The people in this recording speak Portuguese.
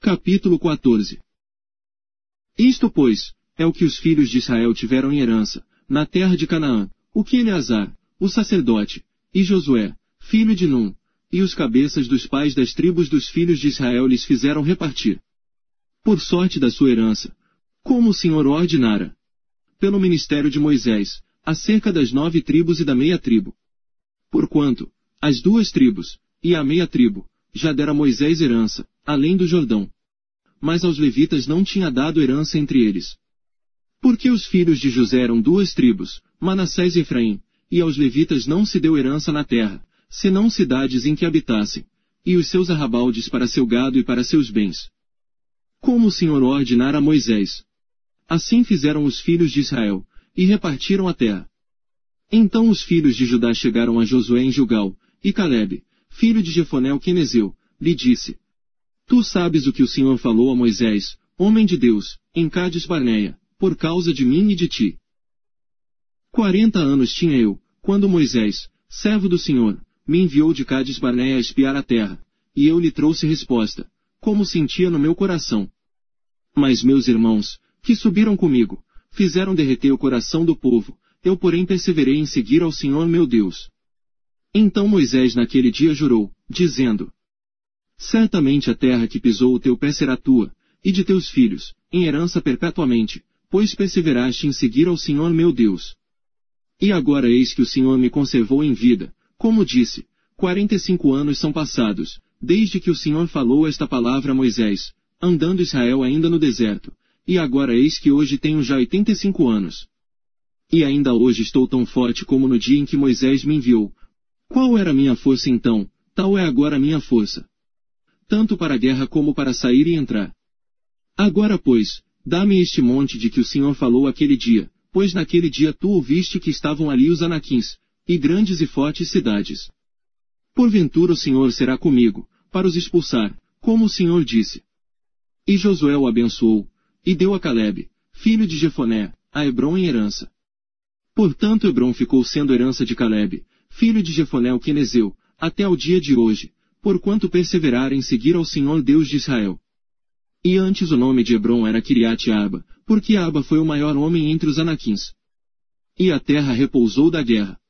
Capítulo 14. Isto, pois, é o que os filhos de Israel tiveram em herança, na terra de Canaã, o que Eleazar, o sacerdote, e Josué, filho de Num, e os cabeças dos pais das tribos dos filhos de Israel lhes fizeram repartir, por sorte da sua herança, como o Senhor ordenara, pelo ministério de Moisés, acerca das 9 tribos e da meia tribo. Porquanto, as 2 tribos, e a meia tribo, já dera Moisés herança, além do Jordão. Mas aos levitas não tinha dado herança entre eles. Porque os filhos de José eram 2 tribos, Manassés e Efraim, e aos levitas não se deu herança na terra, senão cidades em que habitassem, e os seus arrabaldes para seu gado e para seus bens. Como o Senhor ordenara a Moisés. Assim fizeram os filhos de Israel, e repartiram a terra. Então os filhos de Judá chegaram a Josué em Gilgal, e Calebe, filho de Jefoné o quenezeu, lhe disse: Tu sabes o que o Senhor falou a Moisés, homem de Deus, em Cádiz Barneia, por causa de mim e de ti. 40 anos tinha eu, quando Moisés, servo do Senhor, me enviou de Cádiz Barneia a espiar a terra, e eu lhe trouxe resposta, como sentia no meu coração. Mas meus irmãos, que subiram comigo, fizeram derreter o coração do povo, eu porém perseverei em seguir ao Senhor meu Deus. Então Moisés naquele dia jurou, dizendo: Certamente a terra que pisou o teu pé será tua, e de teus filhos, em herança perpetuamente, pois perseveraste em seguir ao Senhor meu Deus. E agora eis que o Senhor me conservou em vida, como disse, 45 anos são passados, desde que o Senhor falou esta palavra a Moisés, andando Israel ainda no deserto, e agora eis que hoje tenho já 85 anos. E ainda hoje estou tão forte como no dia em que Moisés me enviou. Qual era a minha força então, tal é agora a minha força. Tanto para a guerra como para sair e entrar. Agora pois, dá-me este monte de que o Senhor falou aquele dia, pois naquele dia tu ouviste que estavam ali os anaquins, e grandes e fortes cidades. Porventura o Senhor será comigo, para os expulsar, como o Senhor disse. E Josué o abençoou, e deu a Calebe, filho de Jefoné, a Hebrom em herança. Portanto Hebrom ficou sendo herança de Calebe, filho de Jefoné o quenezeu, até ao dia de hoje, porquanto perseveraram em seguir ao Senhor Deus de Israel. E antes o nome de Hebrom era Quiriate-Arba, porque Arba foi o maior homem entre os anaquins. E a terra repousou da guerra.